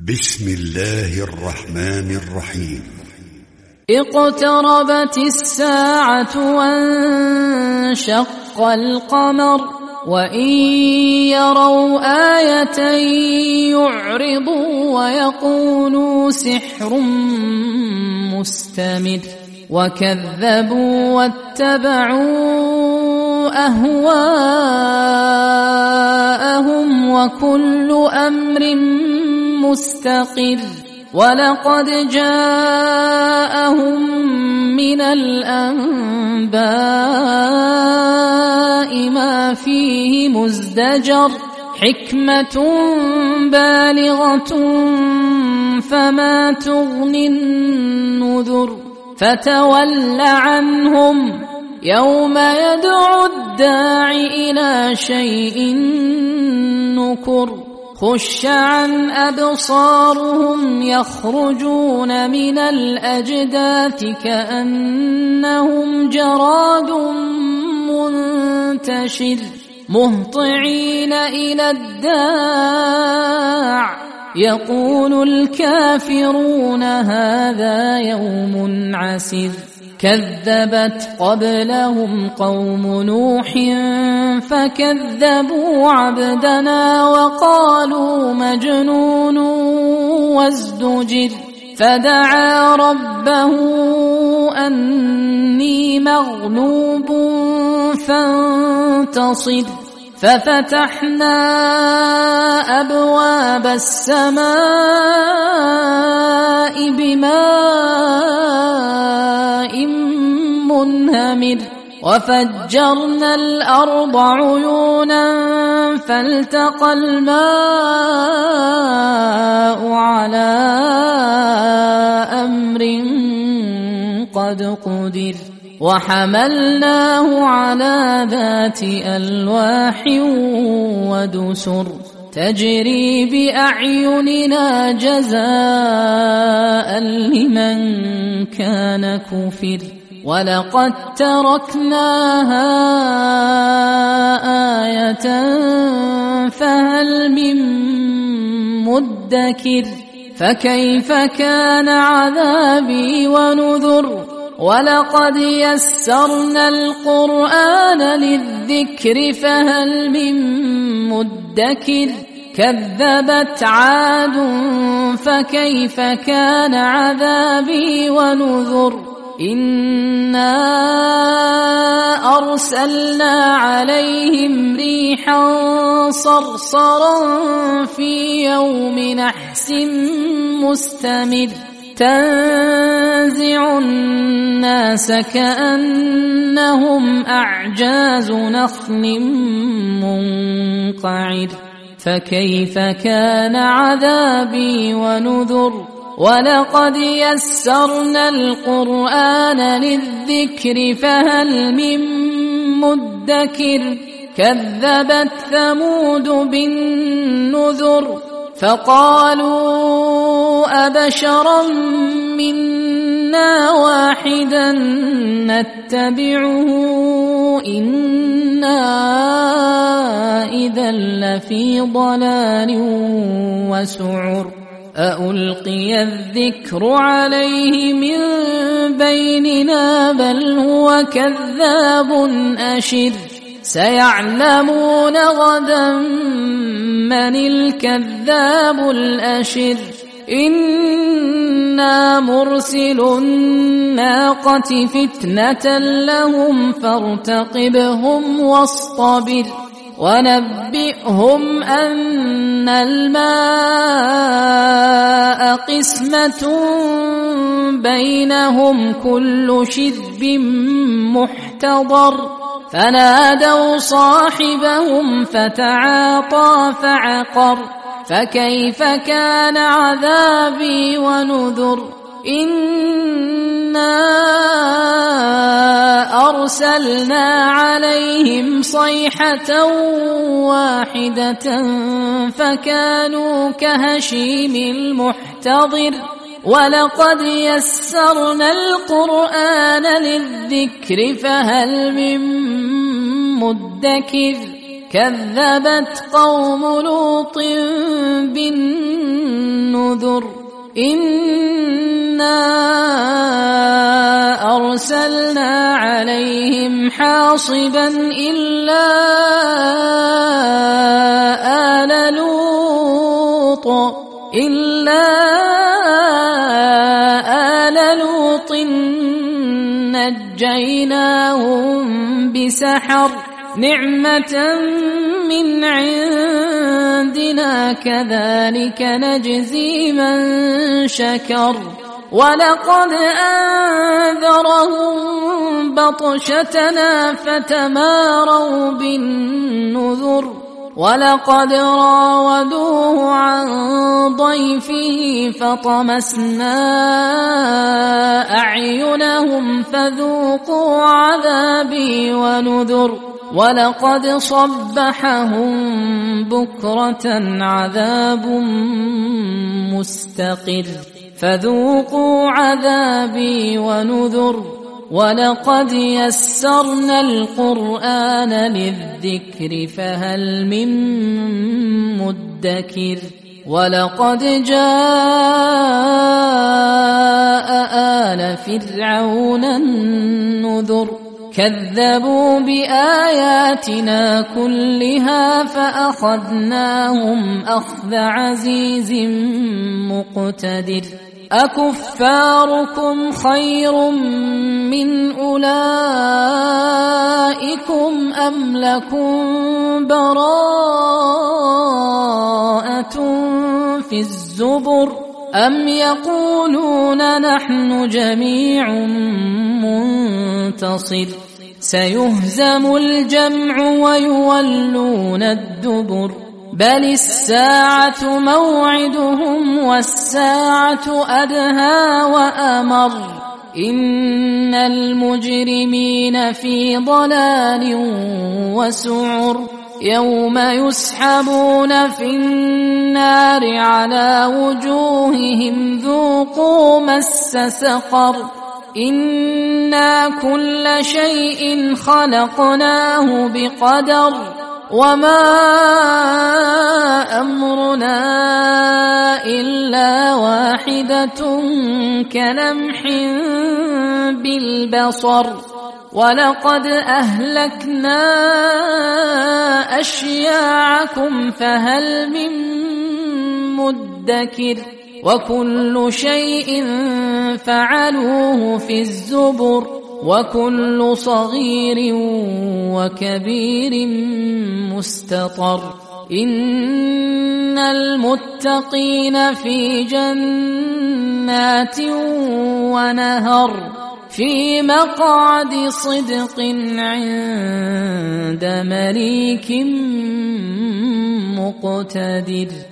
بسم الله الرحمن الرحيم. اقتربت الساعة وانشق القمر وإن يروا آية يعرضوا ويقولوا سحر مستمر وكذبوا واتبعوا أهواءهم وكل أمر مستقر ولقد جاءهم من الأنباء ما فيه مزدجر حكمة بالغة فما تغني النذر فتول عنهم يوم يدعو الداع إلى شيء نكر خش عن أبصارهم يخرجون من الأجداث كأنهم جراد منتشر مهطعين إلى الداع يقول الكافرون هذا يوم عسر كذبت قبلهم قوم نوح فكذبوا عبدنا وقالوا مجنون وازدجر فدعا ربه أني مغلوب فانتصر ففتحنا أبواب السماء بماء منهمر وفجرنا الأرض عيونا فالتقى الماء على أمر قد قدر وحملناه على ذات ألواح ودسر تجري بأعيننا جزاء لمن كان كفر ولقد تركناها آية فهل من مدكر فكيف كان عذابي ونذر ولقد يسرنا القرآن للذكر فهل من مدكر كذبت عاد فكيف كان عذابي ونذر إنا أرسلنا عليهم ريحا صرصرا في يوم نحس مستمر تنزع الناس كأنهم أعجاز نخل منقعر فكيف كان عذابي ونذر ولقد يسرنا القرآن للذكر فهل من مدكر كذبت ثمود بالنذر فقالوا أبشرا منا واحدا نتبعه إنا إذا لفي ضلال وسعر أألقي الذكر عليه من بيننا بل هو كذاب أشر سيعلمون غدا من الكذاب الأشر إنا مرسل الناقة فتنة لهم فارتقبهم واصطبر ونبئهم أن الماء قسمة بينهم كل شرب محتضر فنادوا صاحبهم فتعاطى فعقر فكيف كان عذابي ونذر إنا أرسلنا عليهم صيحة واحدة فكانوا كهشيم المحتضر ولقد يسرنا القرآن للذكر فهل من مدكر كذبت قوم لوط بالنذر النذر إنا أرسلنا عليهم حاصبا إلا آل لوط نجيناهم بسحر نعمة من عندنا كذلك نجزي من شكر ولقد أنذرهم بطشتنا فتماروا بالنذر ولقد راودوه عن ضيفه فطمسنا أعينهم فذوقوا عذابي ونذر ولقد صبحهم بكرة عذاب مستقر فذوقوا عذابي ونذر ولقد يسرنا القرآن للذكر فهل من مدكر ولقد جاء آل فرعون النذر كذبوا بآياتنا كلها فأخذناهم أخذ عزيز مقتدر أكفاركم خير من أولئكم أم لكم براءة في الزبر أم يقولون نحن جميع منتصر سيهزم الجمع ويولون الدبر بل الساعة موعدهم والساعة أدهى وأمر إن المجرمين في ضلال وسعر يوم يسحبون في النار على وجوههم ذوقوا مس سقر إنا كل شيء خلقناه بقدر وما أمرنا إلا واحدة كلمح بالبصر ولقد أهلكنا أشياعكم فهل من مدكر وكل شيء فعلوه في الزبر وكل صغير وكبير مستطر إن المتقين في جنات ونهر في مقعد صدق عند مليك مقتدر.